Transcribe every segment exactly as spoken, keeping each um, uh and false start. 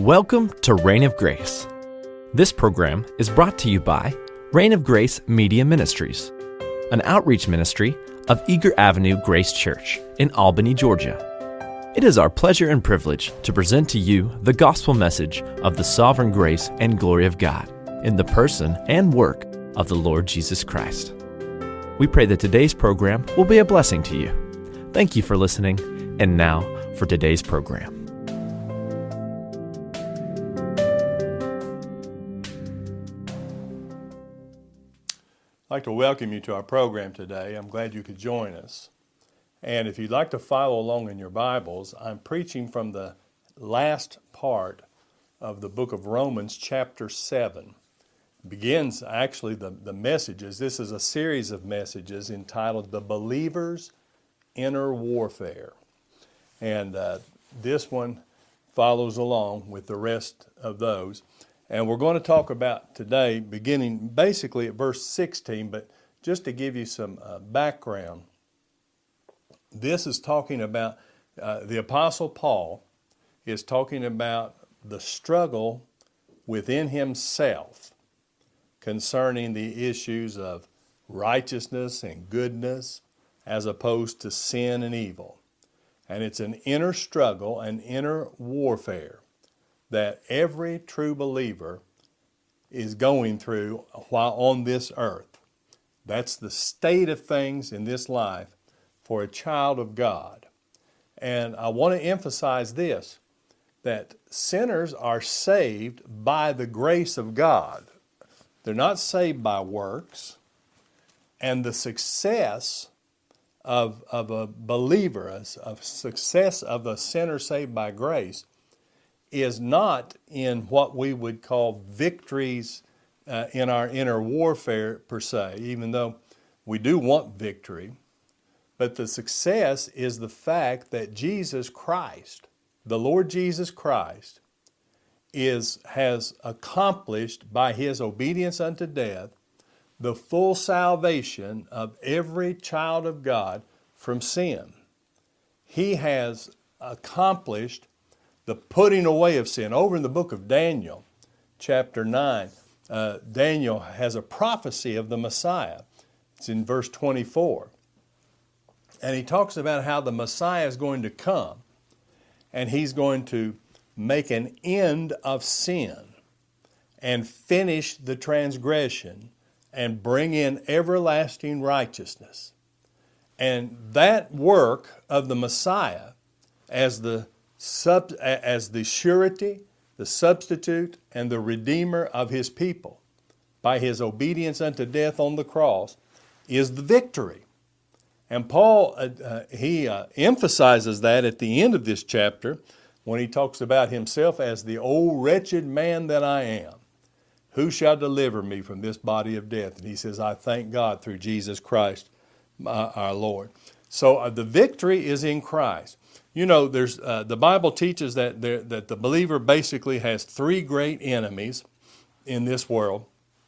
Welcome to Reign of Grace. This program is brought to you by Reign of Grace Media Ministries, an outreach ministry of Eager Avenue Grace Church in Albany, Georgia. It is our pleasure and privilege to present to you the gospel message of the sovereign grace and glory of God in the person and work of the Lord Jesus Christ. We pray that today's program will be a blessing to you. Thank you for listening, and now for today's program. I'd like to welcome you to our program today. I'm glad you could join us. And if you'd like to follow along in your Bibles, I'm preaching from the last part of the book of Romans, chapter seven. It begins actually the, the messages. This is a series of messages entitled The Believer's Inner Warfare. And uh, this one follows along with the rest of those. And we're going to talk about today, beginning basically at verse sixteen, but just to give you some uh, background, this is talking about, uh, the Apostle Paul is talking about the struggle within himself concerning the issues of righteousness and goodness as opposed to sin and evil. And it's an inner struggle, an inner warfare that every true believer is going through while on this earth. That's the state of things in this life for a child of God. And I want to emphasize this, that sinners are saved by the grace of God. They're not saved by works. And the success of, of a believer, a success of a sinner saved by grace, is not in what we would call victories uh, in our inner warfare per se, even though we do want victory. But the success is the fact that Jesus Christ, the Lord Jesus Christ, is has accomplished by His obedience unto death the full salvation of every child of God from sin. He has accomplished the putting away of sin. Over in the book of Daniel, chapter nine, uh, Daniel has a prophecy of the Messiah. It's in verse twenty-four. And he talks about how the Messiah is going to come and he's going to make an end of sin and finish the transgression and bring in everlasting righteousness. And that work of the Messiah as the Sub, as the surety, the substitute, and the redeemer of His people by His obedience unto death on the cross is the victory. And Paul, uh, uh, he uh, emphasizes that at the end of this chapter when he talks about himself as the old wretched man that I am. Who shall deliver me from this body of death? And he says, I thank God through Jesus Christ, uh, our Lord. So uh, the victory is in Christ. You know, there's uh, the Bible teaches that there, that the believer basically has three great enemies in this world.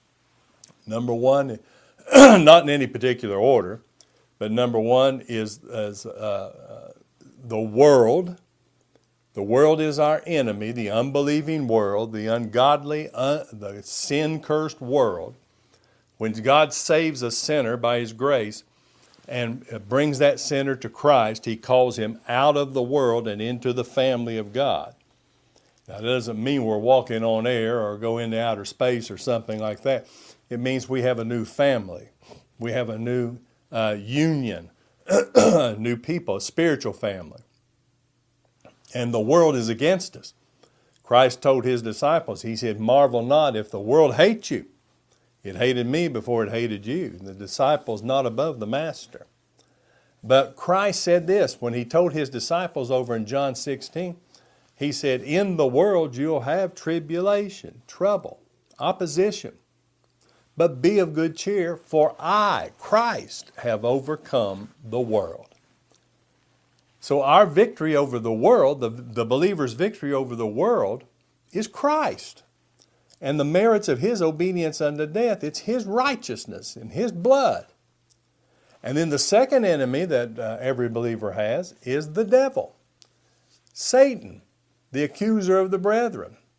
Number one, not in any particular order, but number one is, is uh, uh, the world. The world is our enemy, the unbelieving world, the ungodly, uh, the sin-cursed world. When God saves a sinner by His grace, and brings that sinner to Christ, He calls him out of the world and into the family of God. Now, that doesn't mean we're walking on air or go into outer space or something like that. It means we have a new family. We have a new uh, union, new people, a spiritual family. And the world is against us. Christ told His disciples, He said, marvel not if the world hates you. It hated me before it hated you. The disciple's not above the master. But Christ said this when He told His disciples over in John sixteen. He said, in the world you'll have tribulation, trouble, opposition. But be of good cheer, for I, Christ, have overcome the world. So our victory over the world, the, the believer's victory over the world, is Christ. And the merits of His obedience unto death, it's His righteousness and His blood. And then the second enemy that uh, every believer has is the devil. Satan, the accuser of the brethren.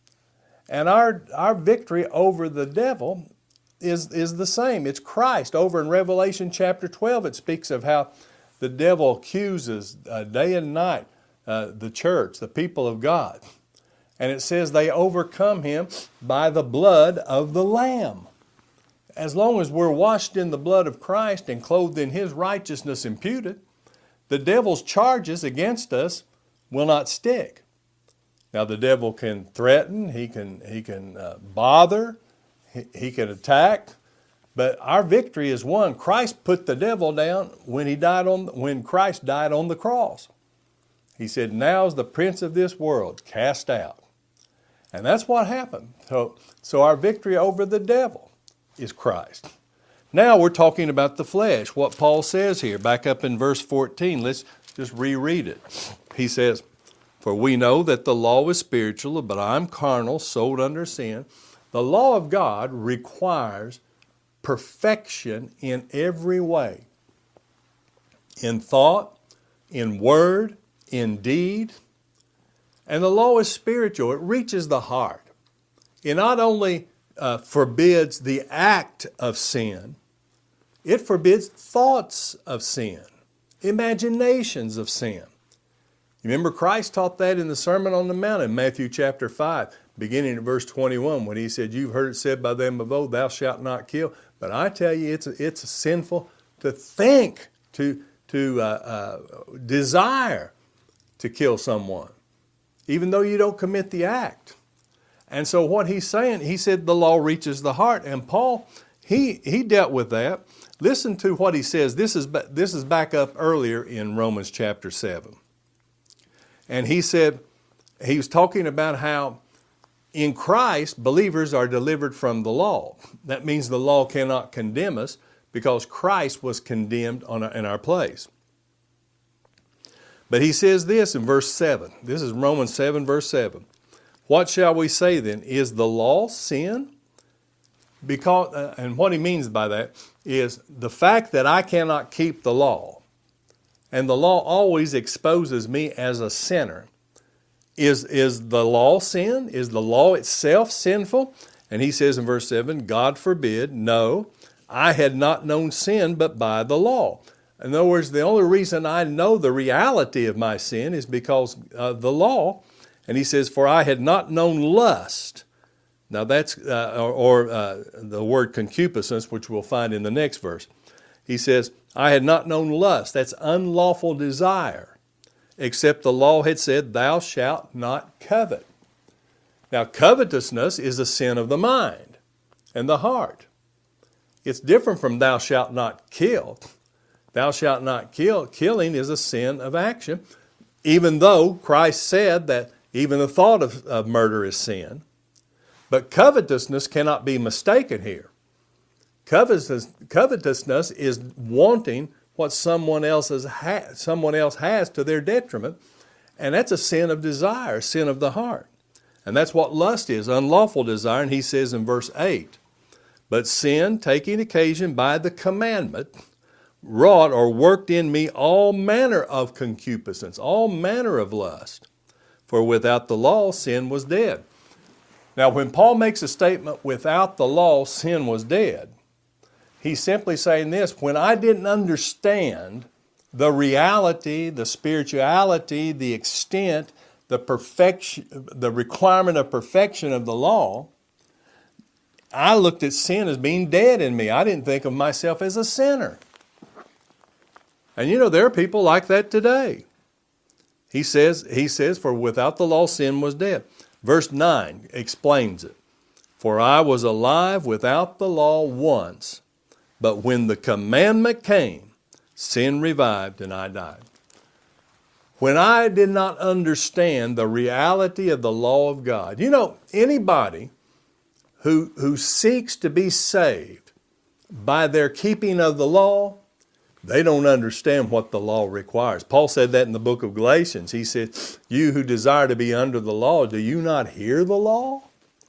And our, our victory over the devil is, is the same. It's Christ. Over in Revelation chapter twelve, it speaks of how the devil accuses uh, day and night uh, the church, the people of God. And it says they overcome him by the blood of the Lamb. As long as we're washed in the blood of Christ and clothed in his righteousness imputed, the devil's charges against us will not stick. Now the devil can threaten, he can, he can uh, bother, he, he can attack, but our victory is won. Christ put the devil down when he died on when Christ died on the cross. He said, "Now is the prince of this world cast out." And that's what happened. So, so our victory over the devil is Christ. Now we're talking about the flesh, what Paul says here, back up in verse fourteen. Let's just reread it. He says, "For we know that the law is spiritual, but I'm carnal, sold under sin." The law of God requires perfection in every way. In thought, in word, in deed. And the law is spiritual. It reaches the heart. It not only uh, forbids the act of sin, it forbids thoughts of sin, imaginations of sin. Remember, Christ taught that in the Sermon on the Mount in Matthew chapter five, beginning at verse twenty-one, when he said, "You've heard it said by them of old, thou shalt not kill. But I tell you, it's, it's sinful to think, to, to uh, uh, desire to kill someone, even though you don't commit the act." And so what he's saying, he said the law reaches the heart. And Paul, he, he dealt with that. Listen to what he says. This is, this is back up earlier in Romans chapter seven. And he said, he was talking about how in Christ, believers are delivered from the law. That means the law cannot condemn us because Christ was condemned on our, in our place. But he says this in verse seven. This is Romans seven, verse seven. "What shall we say then? Is the law sin?" Because, uh, and what he means by that is the fact that I cannot keep the law, and the law always exposes me as a sinner. Is, is the law sin? Is the law itself sinful? And he says in verse seven, "God forbid, no, I had not known sin but by the law." In other words, the only reason I know the reality of my sin is because of the law. And he says, "For I had not known lust." Now that's, uh, or, or uh, the word concupiscence, which we'll find in the next verse. He says, "I had not known lust." That's unlawful desire. "Except the law had said, thou shalt not covet." Now, covetousness is a sin of the mind and the heart. It's different from thou shalt not kill. Thou shalt not kill. Killing is a sin of action, even though Christ said that even the thought of, of murder is sin. But covetousness cannot be mistaken here. Covetous, covetousness is wanting what someone else, has ha- someone else has to their detriment. And that's a sin of desire, sin of the heart. And that's what lust is, unlawful desire. And he says in verse eight, "But sin, taking occasion by the commandment, wrought or worked in me all manner of concupiscence," all manner of lust. "For without the law, sin was dead." Now, when Paul makes a statement, without the law, sin was dead, he's simply saying this: when I didn't understand the reality, the spirituality, the extent, the perfection, the requirement of perfection of the law, I looked at sin as being dead in me. I didn't think of myself as a sinner. And you know, there are people like that today. He says, he says, "For without the law, sin was dead." Verse nine explains it. "For I was alive without the law once, but when the commandment came, sin revived and I died." When I did not understand the reality of the law of God, you know, anybody who, who seeks to be saved by their keeping of the law, they don't understand what the law requires. Paul said that in the book of Galatians. He said, "You who desire to be under the law, do you not hear the law?"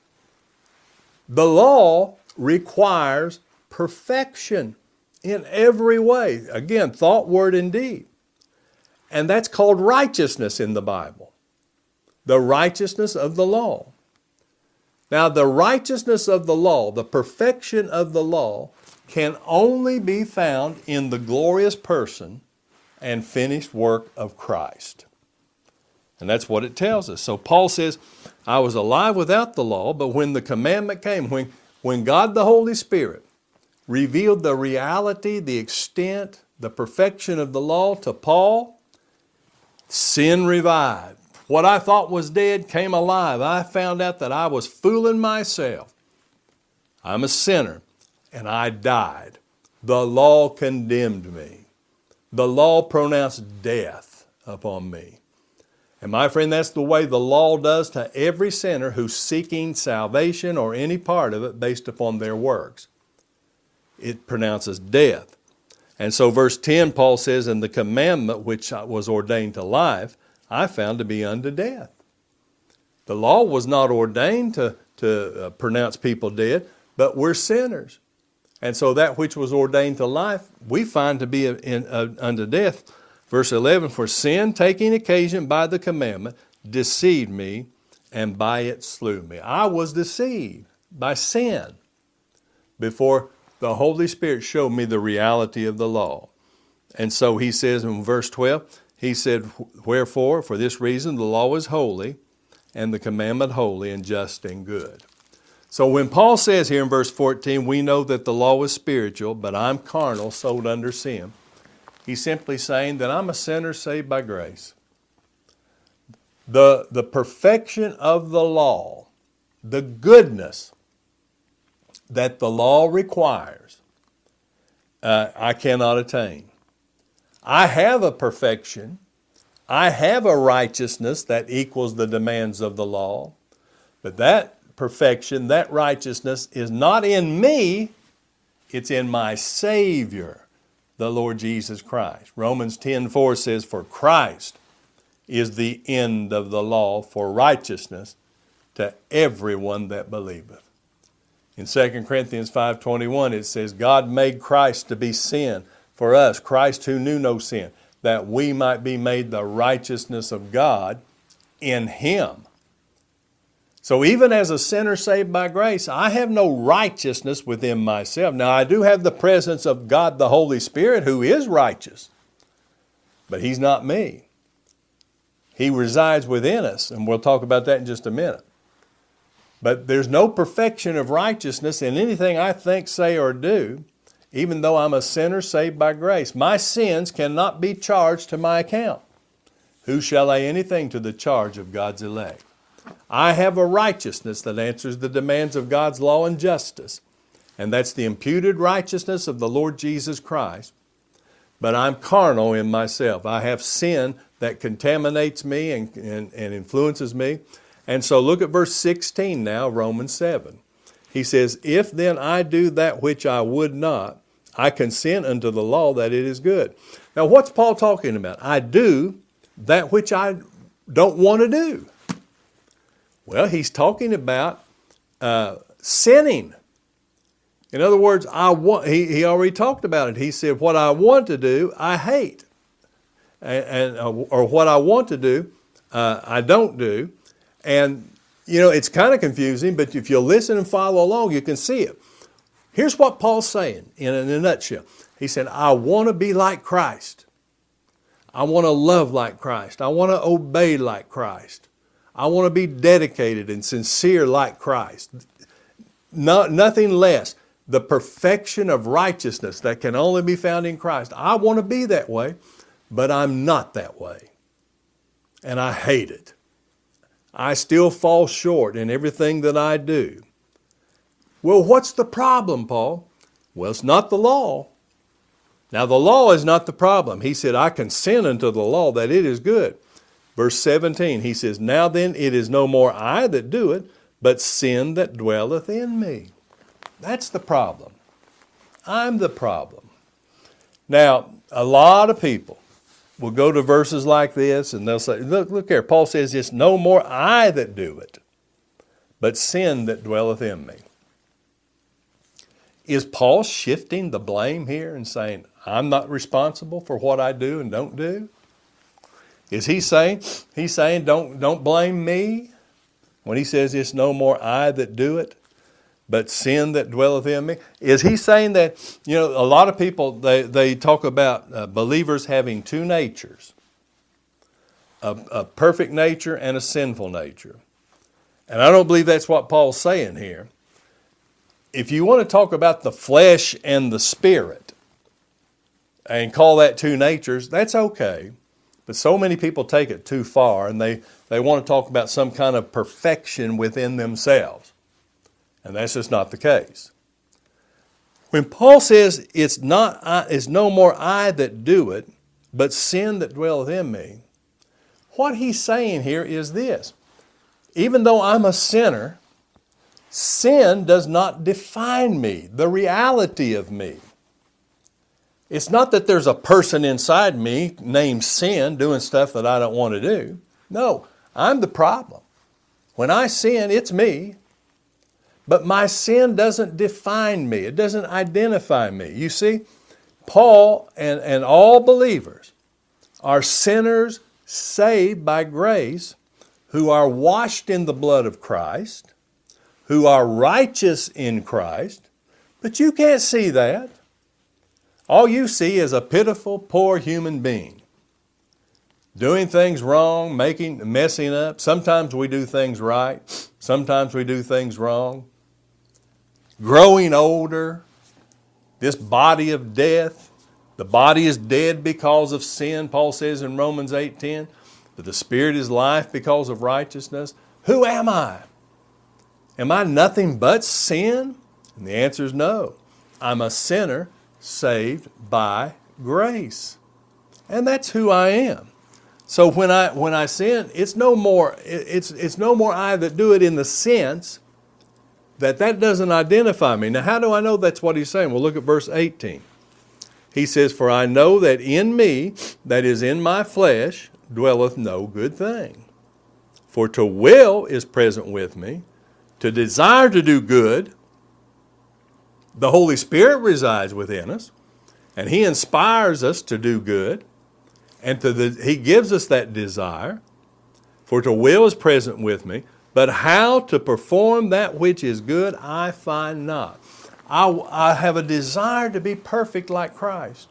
The law requires perfection in every way. Again, thought, word, and deed. And that's called righteousness in the Bible. The righteousness of the law. Now, the righteousness of the law, the perfection of the law, can only be found in the glorious person and finished work of Christ. And that's what it tells us. So Paul says, I was alive without the law, but when the commandment came, when, when God the Holy Spirit revealed the reality, the extent, the perfection of the law to Paul, sin revived. What I thought was dead came alive. I found out that I was fooling myself. I'm a sinner, and I died. The law condemned me. The law pronounced death upon me. And my friend, that's the way the law does to every sinner who's seeking salvation or any part of it based upon their works. It pronounces death. And so verse ten, Paul says, and the commandment which was ordained to life, I found to be unto death. The law was not ordained to, to uh, pronounce people dead, but we're sinners. And so that which was ordained to life, we find to be in, uh, unto death. Verse eleven, for sin, taking occasion by the commandment, deceived me, and by it slew me. I was deceived by sin before the Holy Spirit showed me the reality of the law. And so he says in verse twelve, he said, wherefore, for this reason, the law is holy, and the commandment holy and just and good. So when Paul says here in verse fourteen, we know that the law is spiritual, but I'm carnal, sold under sin. He's simply saying that I'm a sinner saved by grace. The, the perfection of the law, the goodness that the law requires, uh, I cannot attain. I have a perfection. I have a righteousness that equals the demands of the law. But that perfection, that righteousness is not in me. It's in my Savior, the Lord Jesus Christ. Romans ten four says, for Christ is the end of the law for righteousness to everyone that believeth. In Second Corinthians five twenty-one it says, God made Christ to be sin for us, Christ who knew no sin, that we might be made the righteousness of God in Him. So even as a sinner saved by grace, I have no righteousness within myself. Now I do have the presence of God the Holy Spirit who is righteous, but He's not me. He resides within us, and we'll talk about that in just a minute. But there's no perfection of righteousness in anything I think, say, or do, even though I'm a sinner saved by grace. My sins cannot be charged to my account. Who shall lay anything to the charge of God's elect? I have a righteousness that answers the demands of God's law and justice, and that's the imputed righteousness of the Lord Jesus Christ. But I'm carnal in myself. I have sin that contaminates me and, and, and influences me. And so look at verse sixteen now, Romans seven. He says, if then I do that which I would not, I consent unto the law that it is good. Now what's Paul talking about? I do that which I don't want to do. Well, he's talking about uh, sinning. In other words, I want. He, he already talked about it. He said, what I want to do, I hate. And, and uh, or what I want to do, uh, I don't do. And, you know, it's kind of confusing, but if you'll listen and follow along, you can see it. Here's what Paul's saying in a, in a nutshell. He said, I want to be like Christ. I want to love like Christ. I want to obey like Christ. I want to be dedicated and sincere like Christ. No, nothing less. The perfection of righteousness that can only be found in Christ. I want to be that way, but I'm not that way. And I hate it. I still fall short in everything that I do. Well, what's the problem, Paul? Well, it's not the law. Now, the law is not the problem. He said, I consent unto the law that it is good. Verse seventeen, he says, now then it is no more I that do it, but sin that dwelleth in me. That's the problem. I'm the problem. Now, a lot of people will go to verses like this and they'll say, look, look here, Paul says it's no more I that do it, but sin that dwelleth in me. Is Paul shifting the blame here and saying, I'm not responsible for what I do and don't do? Is he saying, he's saying, don't, don't blame me when he says it's no more I that do it, but sin that dwelleth in me? Is he saying that, you know, a lot of people, they, they talk about uh, believers having two natures, a, a perfect nature and a sinful nature. And I don't believe that's what Paul's saying here. If you want to talk about the flesh and the spirit and call that two natures, that's okay. But so many people take it too far, and they, they want to talk about some kind of perfection within themselves. And that's just not the case. When Paul says it's not I, it's no more I that do it, but sin that dwelleth in me, what he's saying here is this. Even though I'm a sinner, sin does not define me, the reality of me. It's not that there's a person inside me named sin doing stuff that I don't want to do. No, I'm the problem. When I sin, it's me. But my sin doesn't define me. It doesn't identify me. You see, Paul and, and all believers are sinners saved by grace, who are washed in the blood of Christ, who are righteous in Christ, but you can't see that. All you see is a pitiful, poor human being doing things wrong, making, messing up. Sometimes we do things right. Sometimes we do things wrong. Growing older, this body of death. The body is dead because of sin, Paul says in Romans eight ten. But the spirit is life because of righteousness. Who am I? Am I nothing but sin? And the answer is no. I'm a sinner saved by grace. And that's who I am. So when I when I sin, it's no more it's it's no more I that do it in the sense that that doesn't identify me. Now how do I know that's what he's saying? Well, look at verse eighteen. He says, "For I know that in me, that is in my flesh, dwelleth no good thing. For to will is present with me, to desire to do good." The Holy Spirit resides within us, and He inspires us to do good, and to the, He gives us that desire. For to will is present with me, but how to perform that which is good I find not. I, I have a desire to be perfect like Christ.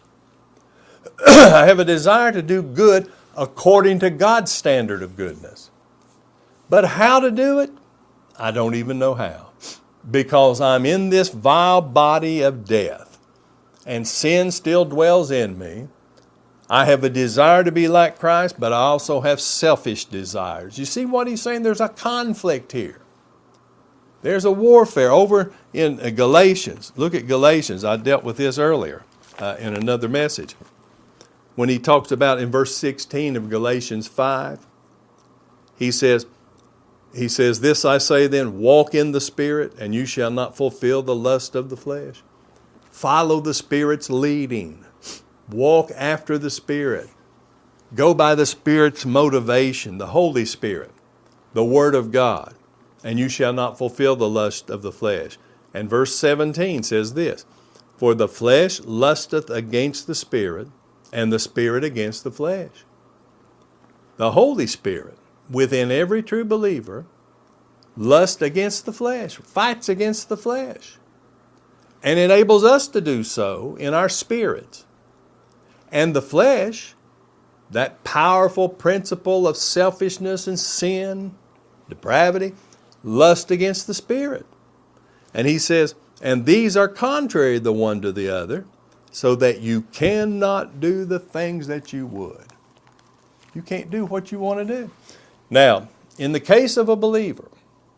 I have a desire to do good according to God's standard of goodness. But how to do it? I don't even know how. Because I'm in this vile body of death, and sin still dwells in me. I have a desire to be like Christ, but I also have selfish desires. You see what he's saying? There's a conflict here. There's a warfare over in Galatians. Look at Galatians. I dealt with this earlier uh, in another message. When he talks about in verse sixteen of Galatians five, he says, He says, "This I say then, walk in the Spirit, and you shall not fulfill the lust of the flesh." Follow the Spirit's leading. Walk after the Spirit. Go by the Spirit's motivation, the Holy Spirit, the Word of God, and you shall not fulfill the lust of the flesh. And verse seventeen says this, "For the flesh lusteth against the Spirit, and the Spirit against the flesh." The Holy Spirit, within every true believer, lusts against the flesh, fights against the flesh, and enables us to do so in our spirits. And the flesh, that powerful principle of selfishness and sin, depravity, lusts against the Spirit. And he says, "And these are contrary the one to the other, so that you cannot do the things that you would." You can't do what you want to do. Now, in the case of a believer,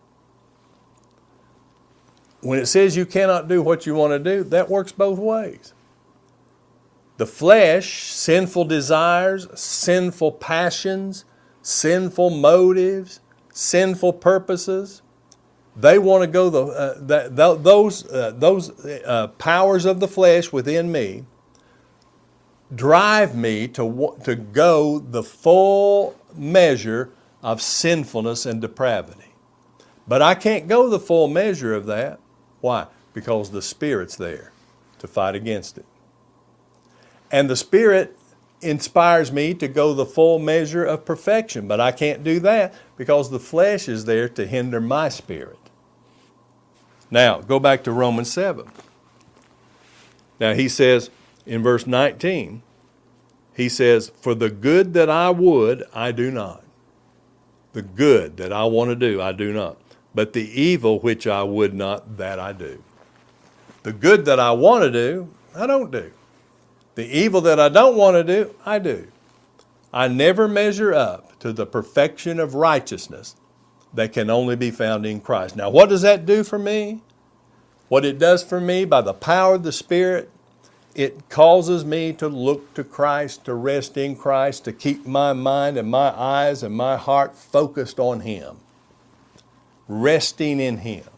when it says you cannot do what you want to do, that works both ways. The flesh, sinful desires, sinful passions, sinful motives, sinful purposes, they want to go, the, uh, the, the, those, uh, those uh, powers of the flesh within me drive me to, to go the full measure of sinfulness and depravity. But I can't go the full measure of that. Why? Because the Spirit's there to fight against it. And the Spirit inspires me to go the full measure of perfection. But I can't do that because the flesh is there to hinder my spirit. Now, go back to Romans seven. Now, he says in verse nineteen, he says, for the good that I would, I do not. The good that I want to do, I do not. But the evil which I would not, that I do. The good that I want to do, I don't do. The evil that I don't want to do, I do. I never measure up to the perfection of righteousness that can only be found in Christ. Now, what does that do for me? What it does for me by the power of the Spirit, it causes me to look to Christ, to rest in Christ, to keep my mind and my eyes and my heart focused on Him. Resting in Him,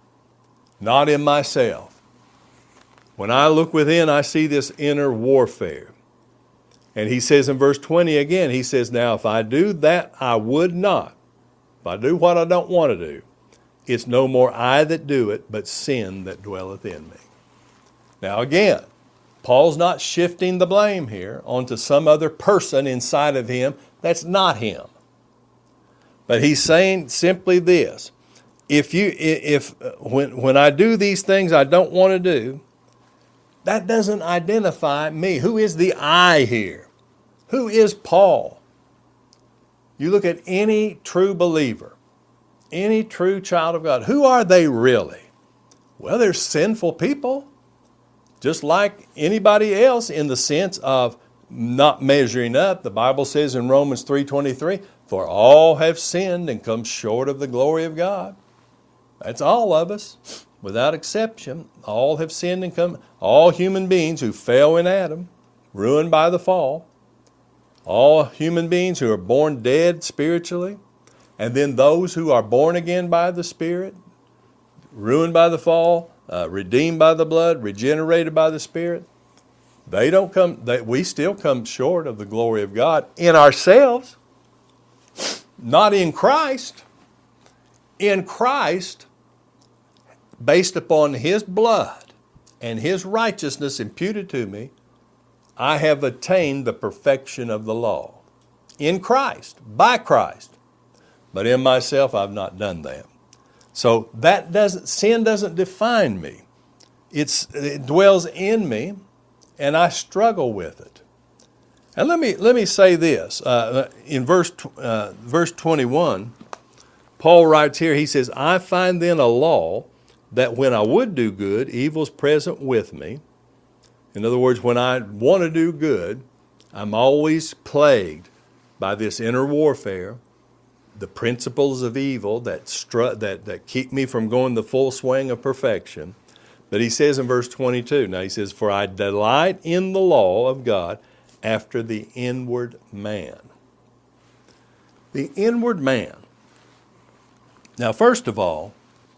not in myself. When I look within, I see this inner warfare. And he says in verse twenty again, he says, now if I do that I would not, if I do what I don't want to do, it's no more I that do it, but sin that dwelleth in me. Now again, Paul's not shifting the blame here onto some other person inside of him that's not him. But he's saying simply this, if you if when when I do these things I don't want to do, that doesn't identify me. Who is the I here? Who is Paul? You look at any true believer, any true child of God, who are they really? Well, they're sinful people, just like anybody else in the sense of not measuring up. The Bible says in Romans three twenty-three, for all have sinned and come short of the glory of God. That's all of us, without exception. All have sinned and come, all human beings who fell in Adam, ruined by the fall. All human beings who are born dead spiritually, and then those who are born again by the Spirit, ruined by the fall, uh, redeemed by the blood, regenerated by the Spirit, they don't come, they, we still come short of the glory of God in ourselves, not in Christ. In Christ, based upon His blood and His righteousness imputed to me, I have attained the perfection of the law. In Christ, by Christ. But in myself, I've not done that. So that doesn't, sin doesn't define me. It's, it dwells in me, and I struggle with it. And let me let me say this. Uh, in verse uh, verse twenty-one, Paul writes here, he says, I find then a law that when I would do good, evil's present with me. In other words, when I want to do good, I'm always plagued by this inner warfare, the principles of evil that, stru- that, that keep me from going the full swing of perfection. But he says in verse twenty-two, now he says, for I delight in the law of God after the inward man. The inward man. Now, first of all,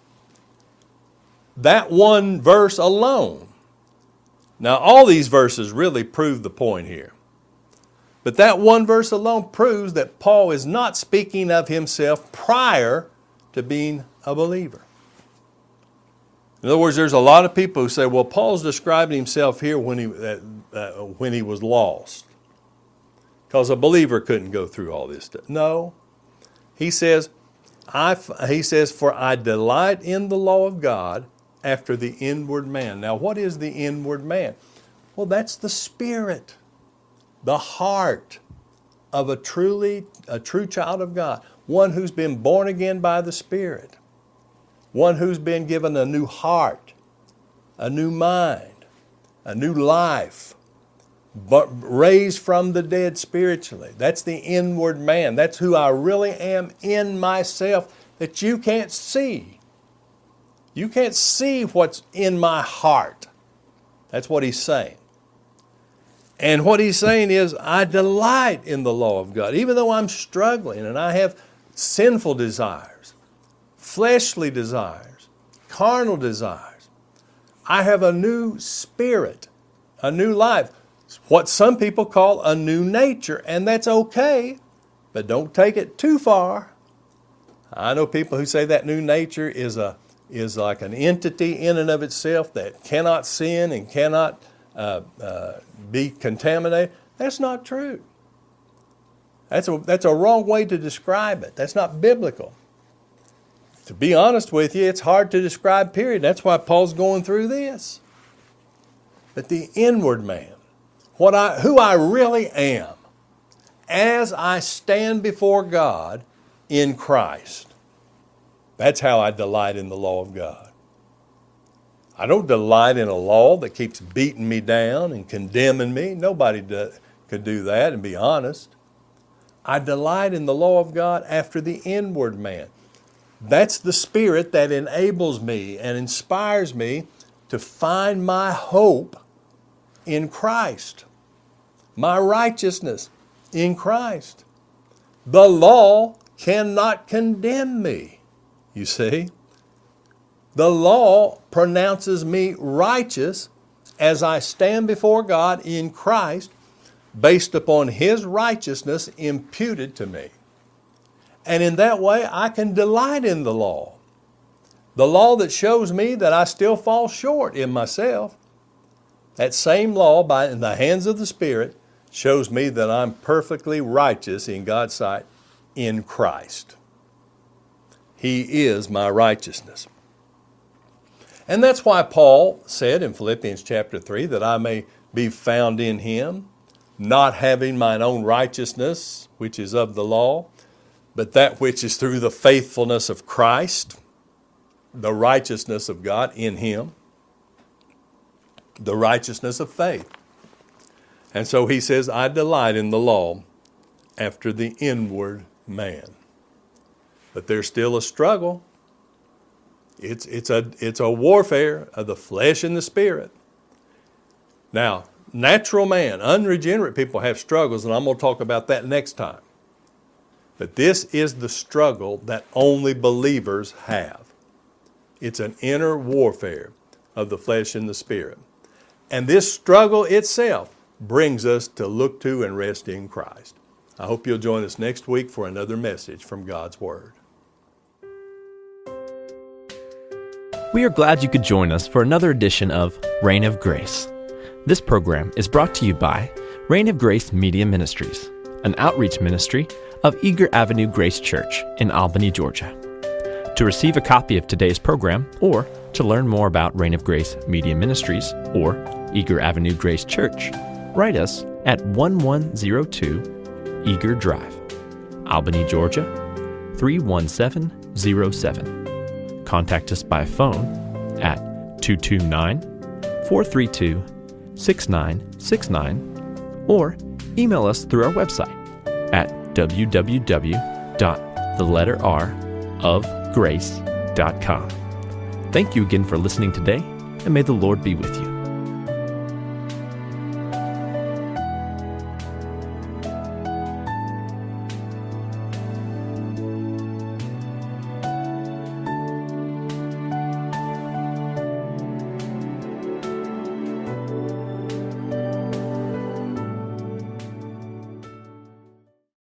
that one verse alone, now all these verses really prove the point here, but that one verse alone proves that Paul is not speaking of himself prior to being a believer. In other words, there's a lot of people who say, well, Paul's describing himself here when he, uh, uh, when he was lost, because a believer couldn't go through all this stuff. No, he says, I, he says, for I delight in the law of God after the inward man. Now, what is the inward man? Well, that's the spirit, the heart of a truly, a true child of God, one who's been born again by the Spirit, one who's been given a new heart, a new mind, a new life, but raised from the dead spiritually. That's the inward man. That's who I really am in myself that you can't see. You can't see what's in my heart. That's what he's saying. And what he's saying is, I delight in the law of God, even though I'm struggling and I have sinful desires, fleshly desires, carnal desires. I have a new spirit, a new life, what some people call a new nature, and that's okay, but don't take it too far. I know people who say that new nature is a is like an entity in and of itself that cannot sin and cannot uh, uh, be contaminated. That's not true. That's a, that's a wrong way to describe it. That's not biblical. To be honest with you, it's hard to describe, period. That's why Paul's going through this. But the inward man, what I, who I really am, as I stand before God in Christ, that's how I delight in the law of God. I don't delight in a law that keeps beating me down and condemning me. Nobody do, could do that and be honest. I delight in the law of God after the inward man. That's the spirit that enables me and inspires me to find my hope in Christ, my righteousness in Christ. The law cannot condemn me, you see. The law pronounces me righteous as I stand before God in Christ based upon His righteousness imputed to me. And in that way, I can delight in the law. The law that shows me that I still fall short in myself. That same law, by in the hands of the Spirit, shows me that I'm perfectly righteous in God's sight in Christ. He is my righteousness. And that's why Paul said in Philippians chapter three that I may be found in Him, not having mine own righteousness, which is of the law, but that which is through the faithfulness of Christ, the righteousness of God in Him, the righteousness of faith. And so he says, I delight in the law after the inward man. But there's still a struggle. It's, it's, a, it's a warfare of the flesh and the spirit. Now, natural man, unregenerate people have struggles, and I'm going to talk about that next time. But this is the struggle that only believers have. It's an inner warfare of the flesh and the spirit. And this struggle itself brings us to look to and rest in Christ. I hope you'll join us next week for another message from God's Word. We are glad you could join us for another edition of Reign of Grace. This program is brought to you by Reign of Grace Media Ministries, an outreach ministry of Eager Avenue Grace Church in Albany, Georgia. To receive a copy of today's program or to learn more about Reign of Grace Media Ministries or Eager Avenue Grace Church, write us at eleven oh two Eager Drive, Albany, Georgia, three one seven oh seven. Contact us by phone at two two nine, four three two, six nine six nine or email us through our website at w w w dot the letter r of grace dot com. Thank you again for listening today, and may the Lord be with you.